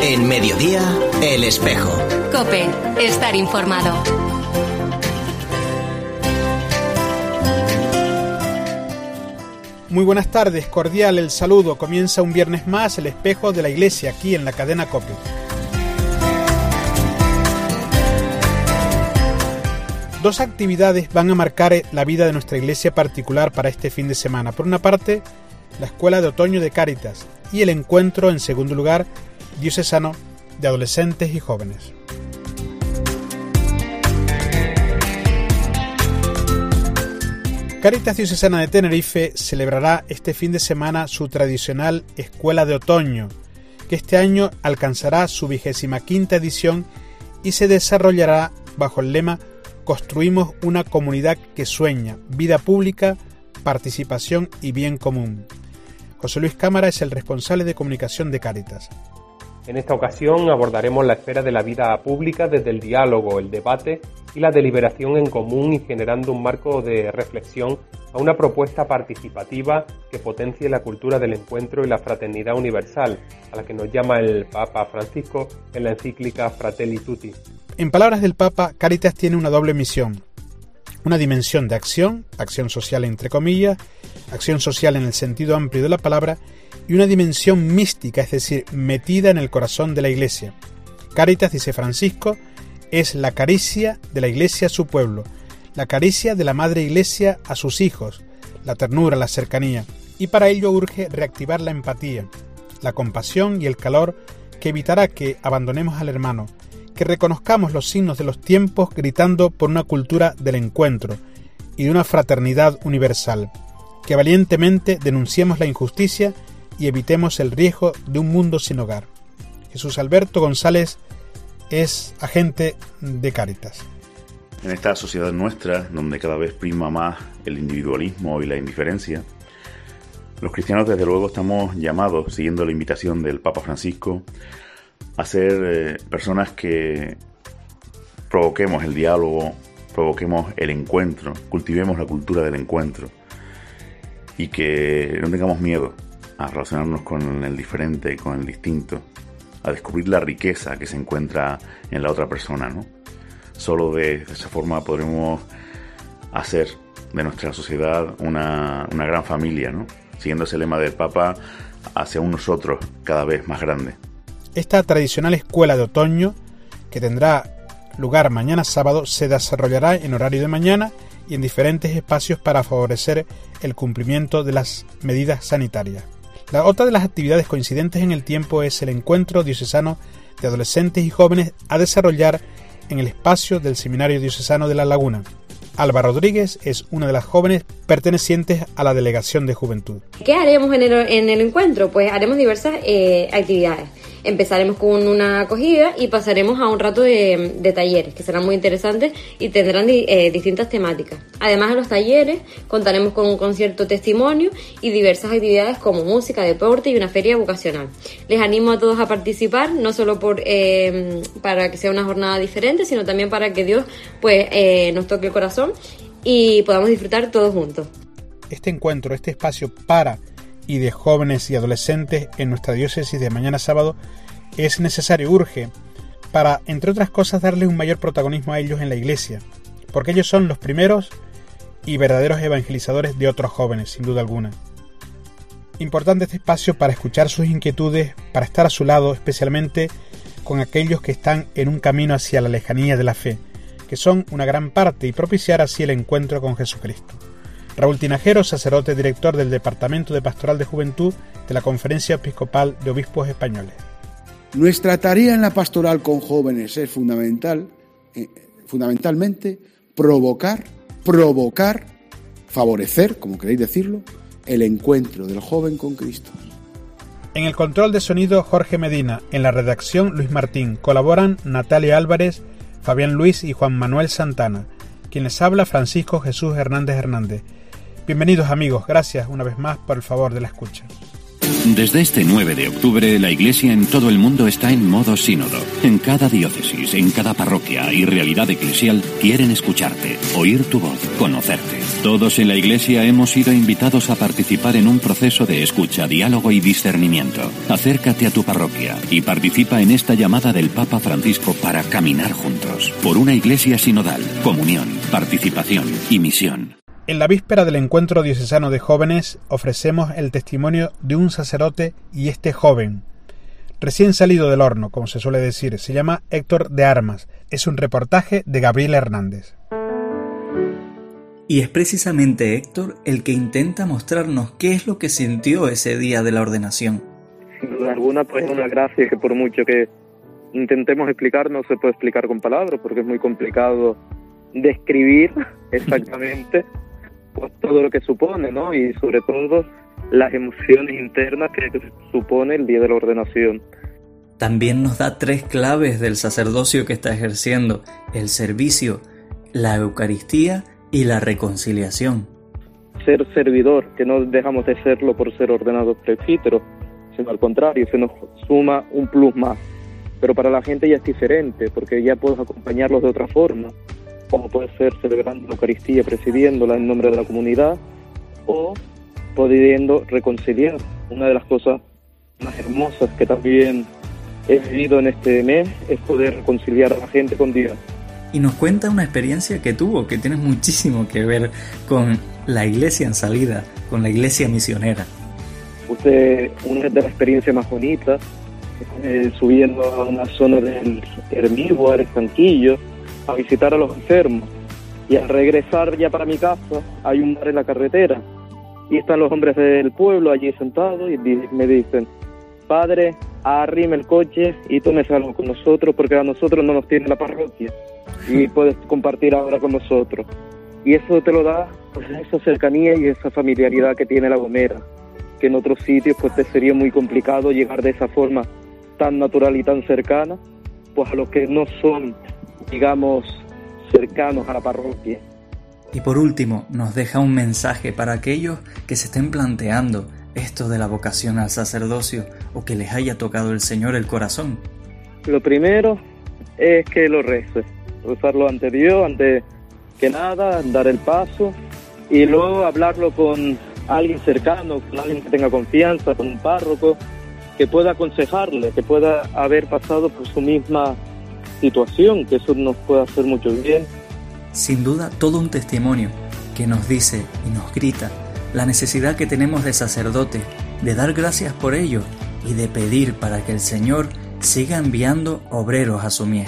En Mediodía, El Espejo. COPE, estar informado. Muy buenas tardes, cordial el saludo. Comienza un viernes más El Espejo de la Iglesia, aquí en la cadena COPE. Dos actividades van a marcar la vida de nuestra iglesia particular para este fin de semana. Por una parte, la Escuela de Otoño de Cáritas y el encuentro, en segundo lugar, diocesano de adolescentes y jóvenes. Cáritas Diocesana de Tenerife celebrará este fin de semana su tradicional Escuela de Otoño, que este año alcanzará su 25ª edición y se desarrollará bajo el lema Construimos una comunidad que sueña, vida pública, participación y bien común. José Luis Cámara es el responsable de comunicación de Cáritas. En esta ocasión abordaremos la esfera de la vida pública desde el diálogo, el debate y la deliberación en común, y generando un marco de reflexión a una propuesta participativa que potencie la cultura del encuentro y la fraternidad universal, a la que nos llama el Papa Francisco en la encíclica Fratelli Tutti. En palabras del Papa, Cáritas tiene una doble misión: una dimensión de acción social entre comillas, acción social en el sentido amplio de la palabra, y una dimensión mística, es decir, metida en el corazón de la Iglesia. Cáritas, dice Francisco, es la caricia de la Iglesia a su pueblo, la caricia de la Madre Iglesia a sus hijos, la ternura, la cercanía, y para ello urge reactivar la empatía, la compasión y el calor que evitará que abandonemos al hermano, que reconozcamos los signos de los tiempos gritando por una cultura del encuentro y de una fraternidad universal, que valientemente denunciemos la injusticia y evitemos el riesgo de un mundo sin hogar. Jesús Alberto González es agente de Cáritas. En esta sociedad nuestra, donde cada vez prima más el individualismo y la indiferencia, los cristianos desde luego estamos llamados, siguiendo la invitación del Papa Francisco, a ser personas que provoquemos el diálogo, provoquemos el encuentro, cultivemos la cultura del encuentro y que no tengamos miedo a relacionarnos con el diferente, con el distinto, a descubrir la riqueza que se encuentra en la otra persona, ¿no? Solo de esa forma podremos hacer de nuestra sociedad una gran familia, ¿no? Siguiendo ese lema del Papa, hacia un nosotros cada vez más grande. Esta tradicional escuela de otoño, que tendrá lugar mañana sábado, se desarrollará en horario de mañana y en diferentes espacios para favorecer el cumplimiento de las medidas sanitarias. La otra de las actividades coincidentes en el tiempo es el encuentro diocesano de adolescentes y jóvenes a desarrollar en el espacio del Seminario Diocesano de La Laguna. Alba Rodríguez es una de las jóvenes pertenecientes a la Delegación de Juventud. ¿Qué haremos en el encuentro? Pues haremos diversas actividades. Empezaremos con una acogida y pasaremos a un rato de talleres, que serán muy interesantes y tendrán distintas temáticas. Además de los talleres, contaremos con un concierto testimonio y diversas actividades como música, deporte y una feria vocacional. Les animo a todos a participar, no solo para que sea una jornada diferente, sino también para que Dios nos toque el corazón y podamos disfrutar todos juntos. Este encuentro, este espacio para y de jóvenes y adolescentes en nuestra diócesis de mañana sábado es necesario, urge, para, entre otras cosas, darle un mayor protagonismo a ellos en la iglesia, porque ellos son los primeros y verdaderos evangelizadores de otros jóvenes, sin duda alguna. Importante este espacio para escuchar sus inquietudes, para estar a su lado, especialmente con aquellos que están en un camino hacia la lejanía de la fe, que son una gran parte, y propiciar así el encuentro con Jesucristo. Raúl Tinajero, sacerdote director del Departamento de Pastoral de Juventud de la Conferencia Episcopal de Obispos Españoles. Nuestra tarea en la pastoral con jóvenes es fundamentalmente provocar, favorecer, como queréis decirlo, el encuentro del joven con Cristo. En el control de sonido, Jorge Medina. En la redacción, Luis Martín. Colaboran Natalia Álvarez, Fabián Luis y Juan Manuel Santana. Quien les habla, Francisco Jesús Hernández. Bienvenidos amigos, gracias una vez más por el favor de la escucha. Desde este 9 de octubre, la Iglesia en todo el mundo está en modo sínodo. En cada diócesis, en cada parroquia y realidad eclesial quieren escucharte, oír tu voz, conocerte. Todos en la Iglesia hemos sido invitados a participar en un proceso de escucha, diálogo y discernimiento. Acércate a tu parroquia y participa en esta llamada del Papa Francisco para caminar juntos por una Iglesia sinodal, comunión, participación y misión. En la víspera del encuentro diocesano de jóvenes ofrecemos el testimonio de un sacerdote y este joven, recién salido del horno, como se suele decir. Se llama Héctor de Armas. Es un reportaje de Gabriel Hernández. Y es precisamente Héctor el que intenta mostrarnos qué es lo que sintió ese día de la ordenación. Sin duda alguna, pues es una gracia que por mucho que intentemos explicar, no se puede explicar con palabras, porque es muy complicado describir exactamente pues todo lo que supone, ¿no? Y sobre todo las emociones internas que supone el día de la ordenación. También nos da 3 claves del sacerdocio que está ejerciendo: el servicio, la Eucaristía y la reconciliación. Ser servidor, que no dejamos de serlo por ser ordenados presbíteros, sino al contrario, se nos suma un plus más. Pero para la gente ya es diferente, porque ya puedes acompañarlos de otra forma, como puede ser celebrando la Eucaristía, presidiéndola en nombre de la comunidad, o pudiendo reconciliar. Una de las cosas más hermosas que también he vivido en este mes es poder reconciliar a la gente con Dios. Y nos cuenta una experiencia que tuvo, que tiene muchísimo que ver con la iglesia en salida, con la iglesia misionera. Una de las experiencias más bonitas, subiendo a una zona del Hermigua, al Estanquillo, a visitar a los enfermos. Y al regresar ya para mi casa, hay un bar en la carretera. Y están los hombres del pueblo allí sentados y me dicen: padre, arrime el coche y tómese algo con nosotros, porque a nosotros no nos tiene la parroquia y puedes compartir ahora con nosotros. Y eso te lo da pues esa cercanía y esa familiaridad que tiene La Gomera, que en otros sitios pues te sería muy complicado llegar de esa forma tan natural y tan cercana pues a los que no son, digamos, cercanos a la parroquia. Y por último, nos deja un mensaje para aquellos que se estén planteando esto de la vocación al sacerdocio o que les haya tocado el Señor el corazón. Lo primero es que lo reces, rezarlo ante Dios, antes que nada, dar el paso y luego hablarlo con alguien cercano, con alguien que tenga confianza, con un párroco, que pueda aconsejarle, que pueda haber pasado por su misma situación, que eso nos puede hacer mucho bien. Sin duda, todo un testimonio que nos dice y nos grita la necesidad que tenemos de sacerdotes, de dar gracias por ello y de pedir para que el Señor siga enviando obreros a su mies.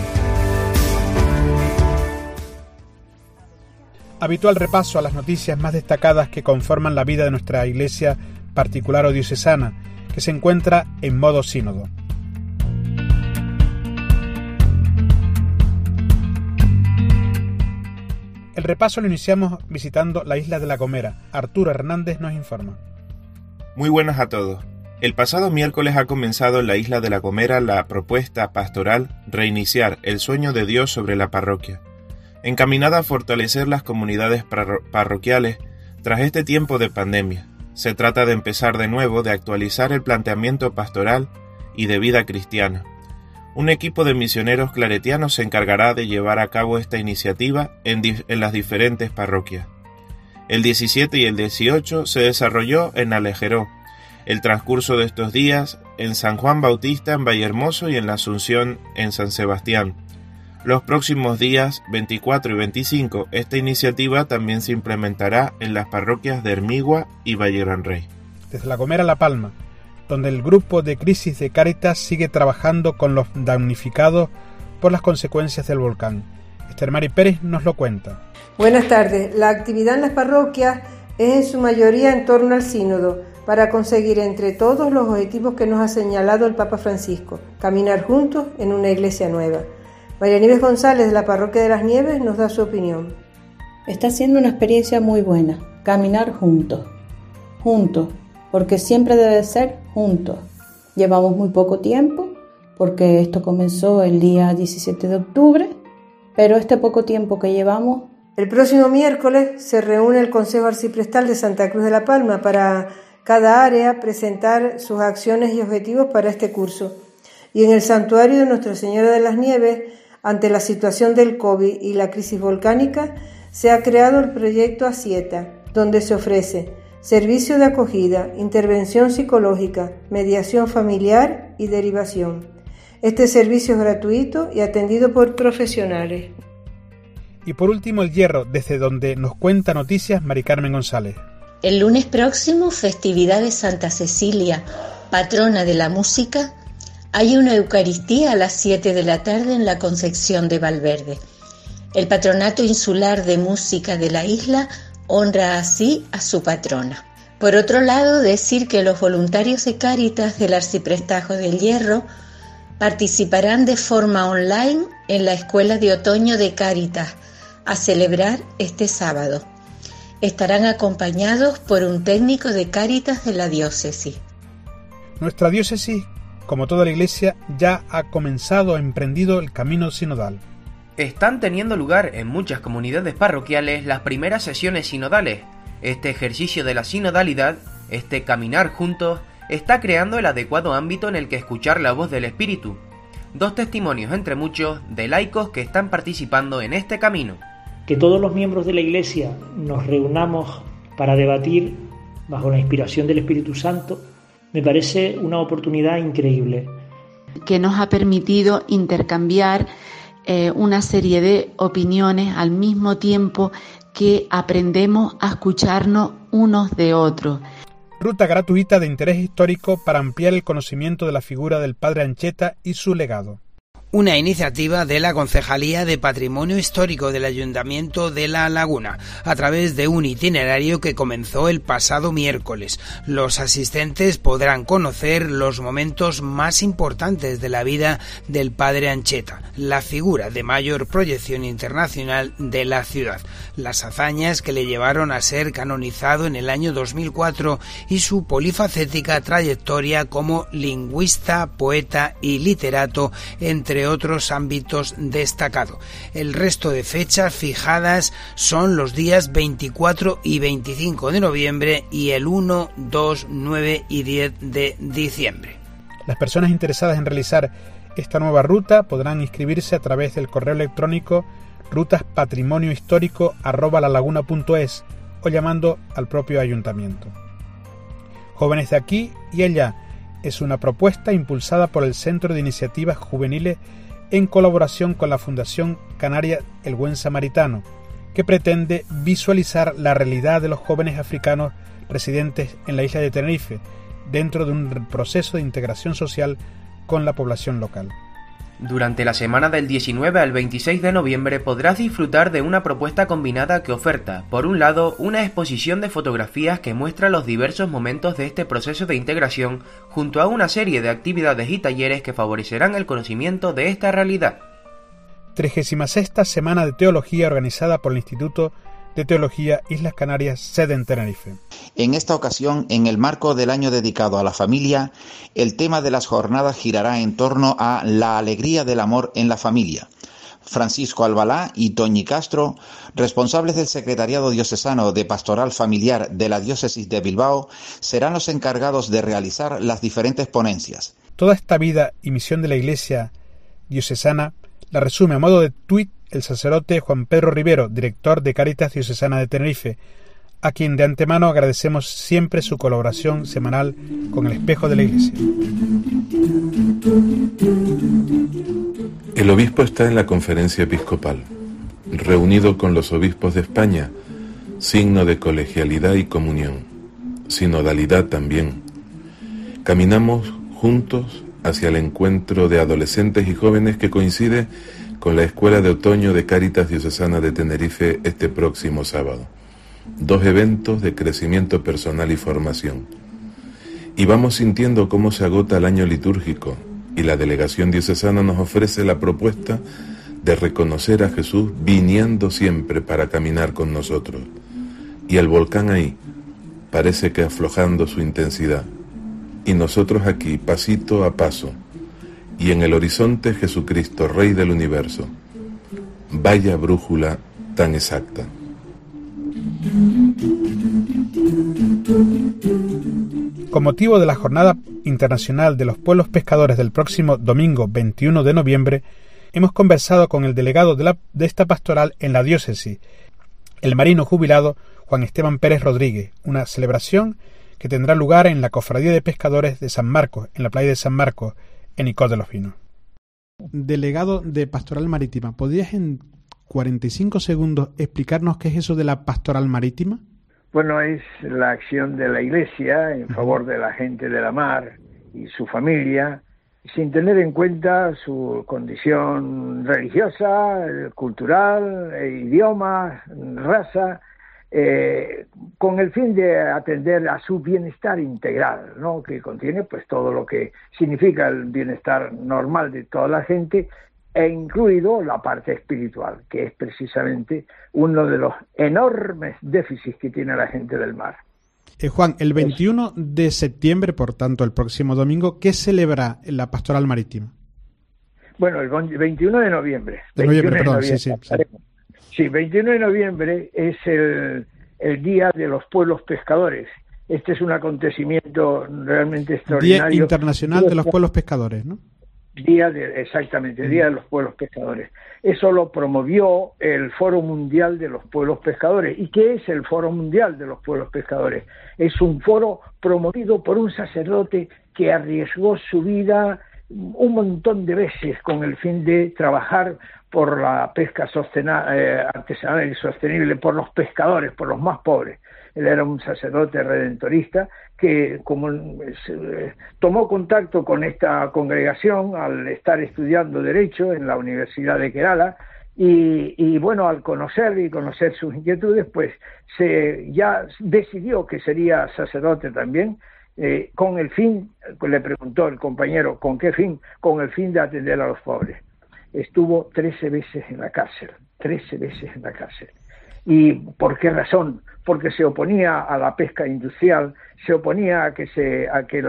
Habitual repaso a las noticias más destacadas que conforman la vida de nuestra iglesia particular o diocesana, que se encuentra en modo sínodo. El repaso lo iniciamos visitando la isla de La Gomera. Arturo Hernández nos informa. Muy buenas a todos. El pasado miércoles ha comenzado en la isla de La Gomera la propuesta pastoral Reiniciar el sueño de Dios sobre la parroquia, encaminada a fortalecer las comunidades parroquiales tras este tiempo de pandemia. Se trata de empezar de nuevo, de actualizar el planteamiento pastoral y de vida cristiana. Un equipo de misioneros claretianos se encargará de llevar a cabo esta iniciativa en las diferentes parroquias. El 17 y el 18 se desarrolló en Alejeró. El transcurso de estos días en San Juan Bautista, en Vallehermoso y en la Asunción, en San Sebastián. Los próximos días 24 y 25, esta iniciativa también se implementará en las parroquias de Hermigua y Valle Gran Rey. Desde La Gomera a La Palma, donde el grupo de crisis de Cáritas sigue trabajando con los damnificados por las consecuencias del volcán. Esther Mari Pérez nos lo cuenta. Buenas tardes. La actividad en las parroquias es en su mayoría en torno al sínodo, para conseguir entre todos los objetivos que nos ha señalado el Papa Francisco: caminar juntos en una iglesia nueva. María Nieves González, de la Parroquia de las Nieves, nos da su opinión. Está siendo una experiencia muy buena, caminar juntos, porque siempre debe ser juntos. Llevamos muy poco tiempo, porque esto comenzó el día 17 de octubre, pero este poco tiempo que llevamos... El próximo miércoles se reúne el Consejo Arciprestal de Santa Cruz de la Palma para cada área presentar sus acciones y objetivos para este curso. Y en el santuario de Nuestra Señora de las Nieves, ante la situación del COVID y la crisis volcánica, se ha creado el proyecto Asieta, donde se ofrece servicio de acogida, intervención psicológica, mediación familiar y derivación. Este servicio es gratuito y atendido por profesionales. Y por último, El Hierro, desde donde nos cuenta noticias Mari Carmen González. El lunes próximo, festividad de Santa Cecilia, patrona de la música. Hay una Eucaristía a las 7 de la tarde en la Concepción de Valverde. El Patronato Insular de Música de la isla honra así a su patrona. Por otro lado, decir que los voluntarios de Cáritas del Arciprestajo del Hierro participarán de forma online en la Escuela de Otoño de Cáritas, a celebrar este sábado. Estarán acompañados por un técnico de Cáritas de la diócesis. Nuestra diócesis, como toda la Iglesia, ya ha emprendido el camino sinodal. Están teniendo lugar en muchas comunidades parroquiales las primeras sesiones sinodales. Este ejercicio de la sinodalidad, este caminar juntos, está creando el adecuado ámbito en el que escuchar la voz del Espíritu. 2 testimonios entre muchos de laicos que están participando en este camino. Que todos los miembros de la Iglesia nos reunamos para debatir bajo la inspiración del Espíritu Santo me parece una oportunidad increíble. Que nos ha permitido intercambiar una serie de opiniones al mismo tiempo que aprendemos a escucharnos unos de otros. Ruta gratuita de interés histórico para ampliar el conocimiento de la figura del Padre Ancheta y su legado. Una iniciativa de la Concejalía de Patrimonio Histórico del Ayuntamiento de La Laguna, a través de un itinerario que comenzó el pasado miércoles. Los asistentes podrán conocer los momentos más importantes de la vida del Padre Ancheta, la figura de mayor proyección internacional de la ciudad, las hazañas que le llevaron a ser canonizado en el año 2004 y su polifacética trayectoria como lingüista, poeta y literato, entre otros ámbitos destacados. El resto de fechas fijadas son los días 24 y 25 de noviembre y el 1, 2, 9 y 10 de diciembre. Las personas interesadas en realizar esta nueva ruta podrán inscribirse a través del correo electrónico rutaspatrimoniohistórico@lalaguna.es o llamando al propio ayuntamiento. Jóvenes de aquí y allá es una propuesta impulsada por el Centro de Iniciativas Juveniles en colaboración con la Fundación Canaria El Buen Samaritano, que pretende visualizar la realidad de los jóvenes africanos residentes en la isla de Tenerife, dentro de un proceso de integración social con la población local. Durante la semana del 19 al 26 de noviembre podrás disfrutar de una propuesta combinada que oferta, por un lado, una exposición de fotografías que muestra los diversos momentos de este proceso de integración, junto a una serie de actividades y talleres que favorecerán el conocimiento de esta realidad. 36ª Semana de Teología organizada por el Instituto de Teología Islas Canarias, sede en Tenerife. En esta ocasión, en el marco del año dedicado a la familia, el tema de las jornadas girará en torno a la alegría del amor en la familia. Francisco Albalá y Toñi Castro, responsables del Secretariado Diocesano de Pastoral Familiar de la Diócesis de Bilbao, serán los encargados de realizar las diferentes ponencias. Toda esta vida y misión de la Iglesia diocesana la resume a modo de tuit el sacerdote Juan Pedro Rivero, director de Cáritas Diocesana de Tenerife, a quien de antemano agradecemos siempre su colaboración semanal con el Espejo de la Iglesia. El obispo está en la conferencia episcopal, reunido con los obispos de España, signo de colegialidad y comunión, sinodalidad también. Caminamos juntos hacia el encuentro de adolescentes y jóvenes que coincide con la Escuela de Otoño de Cáritas Diocesana de Tenerife este próximo sábado. 2 eventos de crecimiento personal y formación. Y vamos sintiendo cómo se agota el año litúrgico y la delegación diocesana nos ofrece la propuesta de reconocer a Jesús viniendo siempre para caminar con nosotros. Y el volcán ahí parece que aflojando su intensidad. Y nosotros aquí, pasito a paso, y en el horizonte Jesucristo, Rey del Universo. Vaya brújula tan exacta. Con motivo de la Jornada Internacional de los Pueblos Pescadores del próximo domingo 21 de noviembre, hemos conversado con el delegado de esta pastoral en la diócesis, el marino jubilado Juan Esteban Pérez Rodríguez, una celebración que tendrá lugar en la Cofradía de Pescadores de San Marcos, en la playa de San Marcos, en Icod de los Pinos. Delegado de Pastoral Marítima, ¿podrías en 45 segundos explicarnos qué es eso de la Pastoral Marítima? Bueno, es la acción de la Iglesia en favor de la gente de la mar y su familia, sin tener en cuenta su condición religiosa, cultural, idioma, raza, con el fin de atender a su bienestar integral, ¿no? Que contiene pues todo lo que significa el bienestar normal de toda la gente, e incluido la parte espiritual, que es precisamente uno de los enormes déficits que tiene la gente del mar. Juan, el 21 de septiembre, por tanto el próximo domingo, ¿qué celebra la Pastoral Marítima? Bueno, el 21 de noviembre. De noviembre, perdón, sí. Sí, 21 de noviembre es el Día de los Pueblos Pescadores. Este es un acontecimiento realmente extraordinario. Día Internacional de los Pueblos Pescadores, ¿no? Día de los Pueblos Pescadores. Eso lo promovió el Foro Mundial de los Pueblos Pescadores. ¿Y qué es el Foro Mundial de los Pueblos Pescadores? Es un foro promovido por un sacerdote que arriesgó su vida un montón de veces con el fin de trabajar por la pesca artesanal y sostenible, por los pescadores, por los más pobres. Él era un sacerdote redentorista que tomó contacto con esta congregación al estar estudiando Derecho en la Universidad de Kerala y bueno, al conocer sus inquietudes, pues ya decidió que sería sacerdote también, con el fin, le preguntó el compañero, ¿con qué fin? Con el fin de atender a los pobres. Estuvo 13 veces en la cárcel. ¿Y por qué razón? Porque se oponía a la pesca industrial, se oponía a que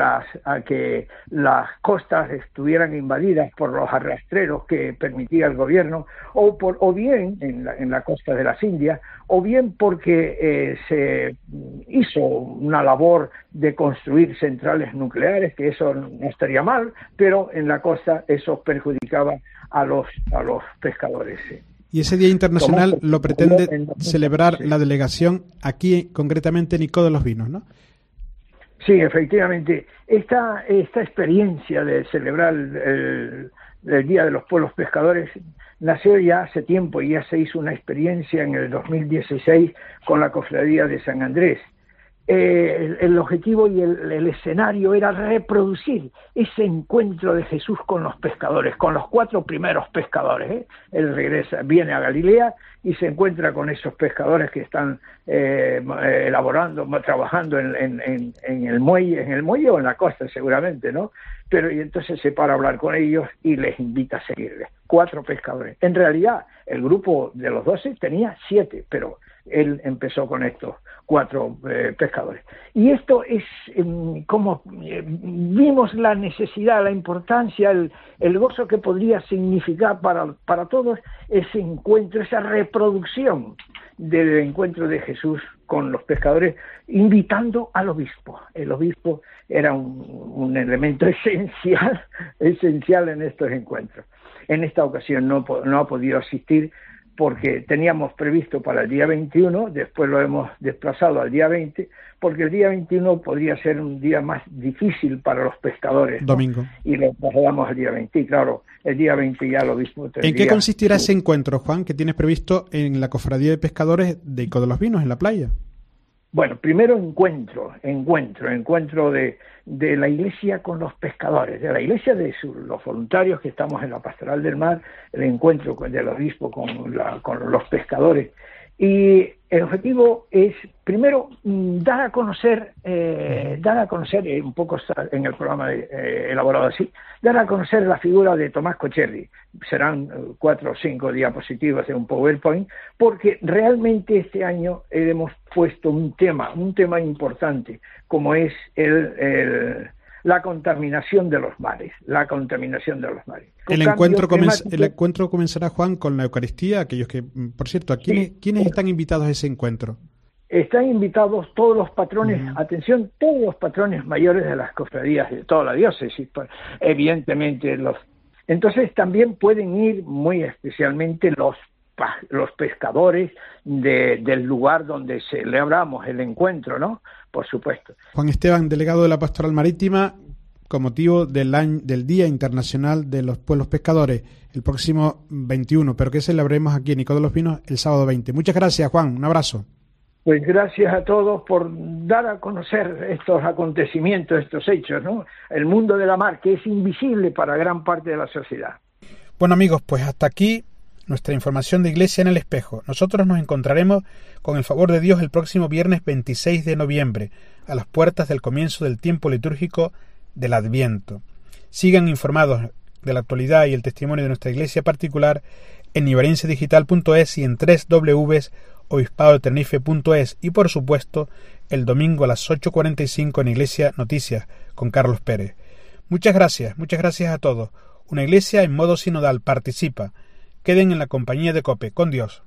las costas estuvieran invadidas por los arrastreros que permitía el gobierno, o bien en la costa de las Indias, o bien porque se hizo una labor de construir centrales nucleares, que eso no estaría mal, pero en la costa eso perjudicaba a los pescadores. Y ese Día Internacional lo pretende celebrar la delegación aquí, concretamente en Icod de los Pinos, ¿no? Sí, efectivamente. Esta experiencia de celebrar el Día de los Pueblos Pescadores nació ya hace tiempo y ya se hizo una experiencia en el 2016 con la Cofradía de San Andrés. El objetivo y el escenario era reproducir ese encuentro de Jesús con los pescadores, con los 4 primeros pescadores. Él viene a Galilea y se encuentra con esos pescadores que están trabajando en el muelle o en la costa seguramente, ¿no? Y entonces se para a hablar con ellos y les invita a seguirles. 4 pescadores. En realidad, el grupo de los 12 tenía 7, pero él empezó con estos 4 pescadores. Y esto es como vimos la necesidad, la importancia, el gozo que podría significar para todos ese encuentro, esa reproducción del encuentro de Jesús con los pescadores, invitando al obispo. El obispo era un elemento esencial en estos encuentros. En esta ocasión no ha podido asistir porque teníamos previsto para el día 21, después lo hemos desplazado al día 20, porque el día 21 podría ser un día más difícil para los pescadores, ¿no? Domingo. Y lo trasladamos al día 20, y claro, el día 20 ya lo mismo tendría... ¿En qué consistirá ese encuentro, Juan, que tienes previsto en la Cofradía de Pescadores de Icod de los Pinos, en la playa? Bueno, primero encuentro de la Iglesia con los pescadores, de la Iglesia los voluntarios que estamos en la Pastoral del Mar, el encuentro del obispo con los pescadores. Y el objetivo es, primero, dar a conocer, un poco en el programa elaborado así, dar a conocer la figura de Tomás Cocherri. Serán 4 o 5 diapositivas de un PowerPoint, porque realmente este año hemos puesto un tema importante, como es la contaminación de los mares. El encuentro comenzará, Juan, con la Eucaristía. Aquellos que, por cierto, ¿quiénes están invitados a ese encuentro? Están invitados todos los patrones, atención, todos los patrones mayores de las cofradías de toda la diócesis, evidentemente Entonces también pueden ir muy especialmente los los pescadores del lugar donde celebramos el encuentro, ¿no? Por supuesto. Juan Esteban, delegado de la Pastoral Marítima, con motivo del Día Internacional de los Pueblos Pescadores, el próximo 21, pero que celebremos aquí en Icod de los Pinos el sábado 20. Muchas gracias, Juan, un abrazo. Pues gracias a todos por dar a conocer estos acontecimientos, estos hechos, ¿no? El mundo de la mar, que es invisible para gran parte de la sociedad. Bueno, amigos, pues hasta aquí nuestra información de Iglesia en el Espejo. Nosotros nos encontraremos, con el favor de Dios, el próximo viernes 26 de noviembre, a las puertas del comienzo del tiempo litúrgico del Adviento. Sigan informados de la actualidad y el testimonio de nuestra iglesia particular en ibarencedigital.es y en www.obispadodetenerife.es, y por supuesto el domingo a las 8:45 en Iglesia Noticias con Carlos Pérez. Muchas gracias a todos. Una iglesia en modo sinodal participa. Queden en la compañía de COPE. Con Dios.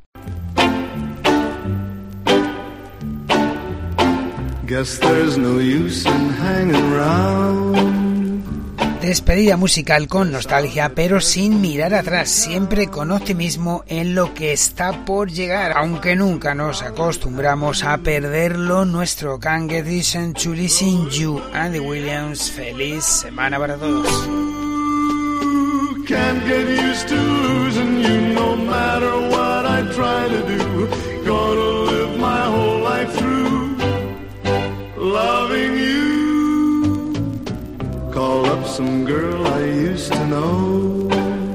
Guess there's no use in hanging around. Despedida musical con nostalgia, pero sin mirar atrás, siempre con optimismo en lo que está por llegar, aunque nunca nos acostumbramos a perderlo. Nuestro Can't Get Used to Listen You, Andy Williams. Feliz semana para todos. Can't get used to losing you, no matter what I try to do. Gonna live my whole life through loving you. Call up some girl I used to know.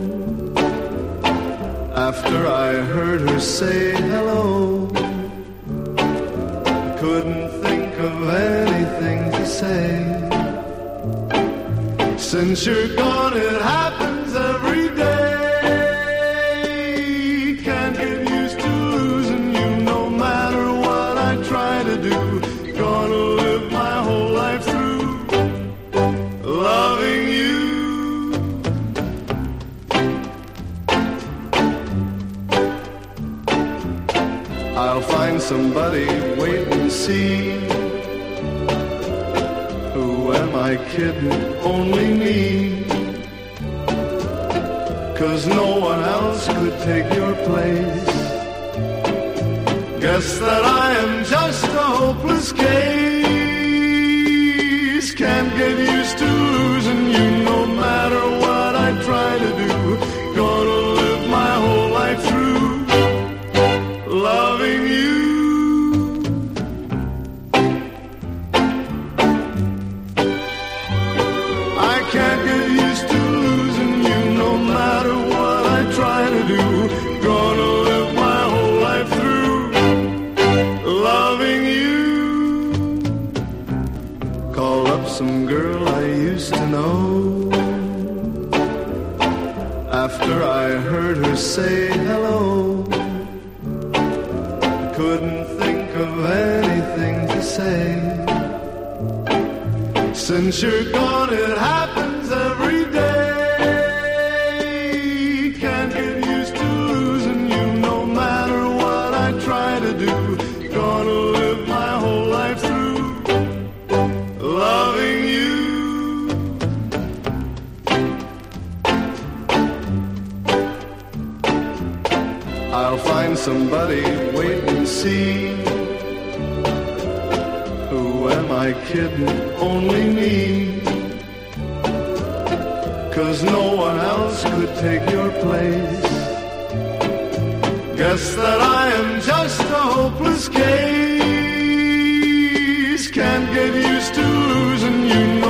After I heard her say hello, couldn't think of anything to say. Since you're gone, it happens every day. Can't get used to losing you, no matter what I try to do. Gonna live my whole life through loving you. I'll find somebody, wait and see. Who am I kidding? Only me. 'Cause no one else could take your place. Guess that I am just a hopeless case. Can't get used to losing you, no matter what I try to do. Gonna live my whole life through loving you. Can't get used to losing you, no matter what I try to do. Gonna live my whole life through loving you. Call up some girl I used to know. After I heard her say hello, couldn't think of anything to say. Since you're gone, it happens every day. Can't get used to losing you, no matter what I try to do. Gonna live my whole life through loving you. I'll find somebody, wait and see. Who am I kidding? Only me. 'Cause no one else could take your place. Guess that I am just a hopeless case. Can't get used to losing you.